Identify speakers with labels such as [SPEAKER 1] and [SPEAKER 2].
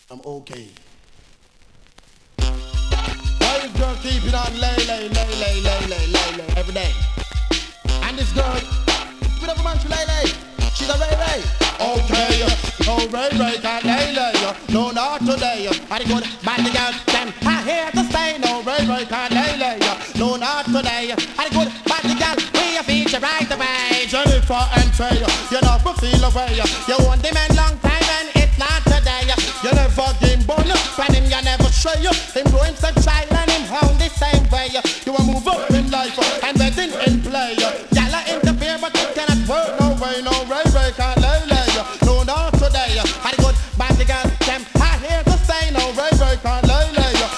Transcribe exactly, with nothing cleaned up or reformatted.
[SPEAKER 1] I'm okay. Why this girl keep it on lay, lay, lay, lay, lay, lay, lay, lay, every day? And this girl, with every man she lay, lay, she's a Ray Ray. Okay, no Ray Ray can't lay, lay, no not today. I good bad the girl, them I here to stay. No Ray Ray can't lay, lay, no not today. I good bad the girl, we a feature right away. Jennifer and Trey, you know for feel away. You want the man long time and it's not today. You never game bun, when him you never show you. Him go him such child.